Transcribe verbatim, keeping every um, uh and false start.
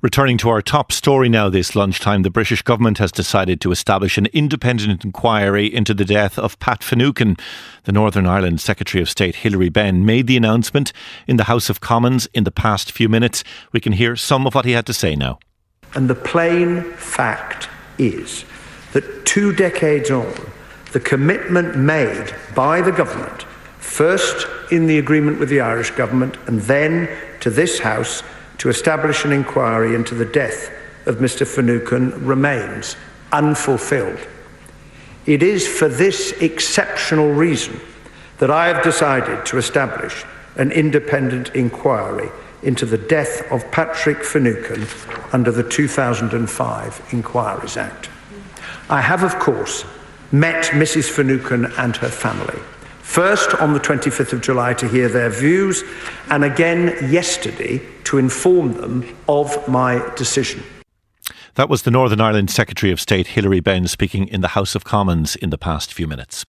Returning to our top story now this lunchtime, the British government has decided to establish an independent inquiry into the death of Pat Finucane. The Northern Ireland Secretary of State Hilary Benn made the announcement in the House of Commons in the past few minutes. We can hear some of what he had to say now. And the plain fact is that two decades on, the commitment made by the government, first in the agreement with the Irish government and then to this House, to establish an inquiry into the death of Mr Finucane remains unfulfilled. It is for this exceptional reason that I have decided to establish an independent inquiry into the death of Patrick Finucane under the two thousand five Inquiries Act. I have, of course, met Missus Finucane and her family. First on the twenty-fifth of July to hear their views, and again yesterday to inform them of my decision. That was the Northern Ireland Secretary of State Hilary Benn speaking in the House of Commons in the past few minutes.